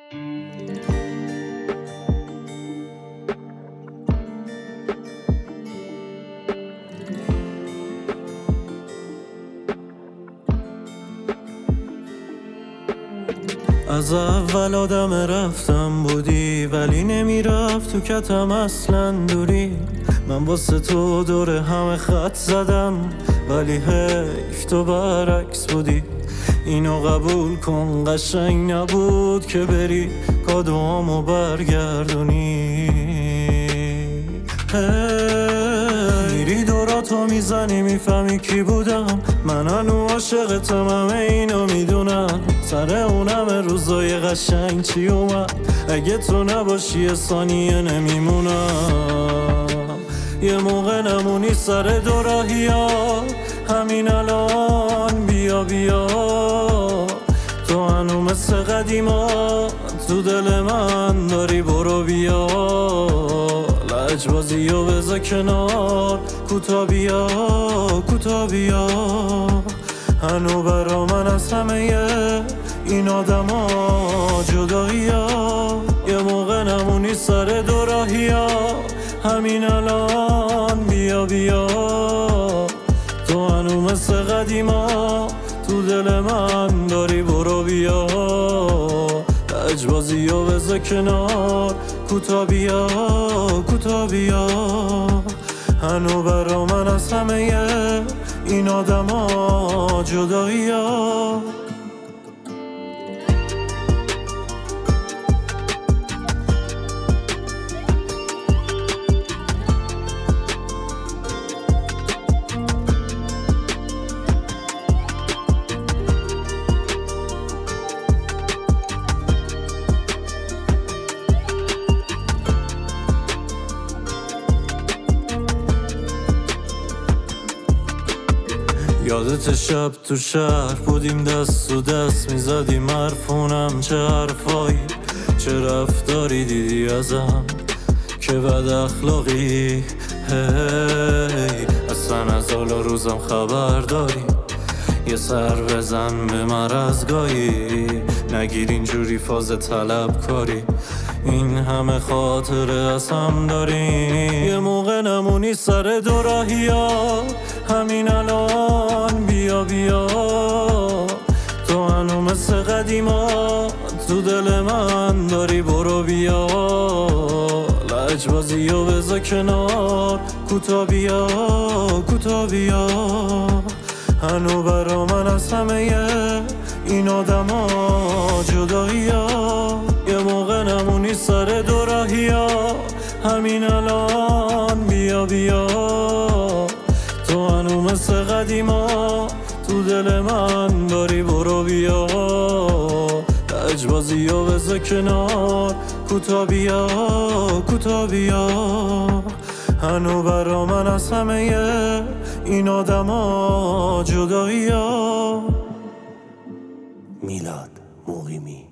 از اول آدم رفتم بودی، ولی نمیرفت تو کتم اصلا دوری. من واسه تو دور همه خط زدم، ولی حیف تو برعکس بودی. اینو قبول کن قشنگ نبود که بری کادوامو برگردونی. میری دوراتو میزنی میفهمی کی بودم. من هنو عاشقتم، همه اینو میدونم. سر اونم روزای قشنگ چی اومد؟ اگه تو نباشی یه ثانیه نمیمونم. یه موقع نمونی سر دوراهی ها، همین الان بیا بیا. تو هنو مثل قدیما تو دل من داری، برو بیا. لجبازی و بذار کنار، کوتا بیا کوتا بیا. هنو برا من از همه این آدم ها جدایی ها. یه موقع نمونی سر دوراهی ها، همین الان بیا بیا. تو هنو مثل قدیما تو دل من داری، برو بیا. لجبازی و بذار کنار، کوتا بیا کوتا بیا. هنو برا من از همه این آدم ها جدایی ها. یادت شب تو شهر بودیم، دست تو دست میزدیم حرفونم. چه حرفایی چه رفتاری دیدی ازم که بد اخلاقی. هی اصلا از حال روزم خبر داری؟ یه سر بزن به مرزگاهی، نگیر اینجوری فاز طلب کاری. این همه خاطره از هم داریم. یه موقع نمونی سر دوراهی ها، همین الان بیا بیا. تو هنو مثل قدیما تو دل من داری، برو بیا. لجبازی و بذار کنار، کوتا بیا کوتا بیا. هنو برا من از همه این آدم ها جدایی ها. یه موقع نمونی سر دوراهی ها، همین الان بیا بیا. تو هنو مثل قدیما تو دل من داری، برو بیا. لجبازی و بذار کنار، کوتا بیا کوتا بیا. هنو برا من از همه این آدم ها جدایی ها. میلاد مقیمی.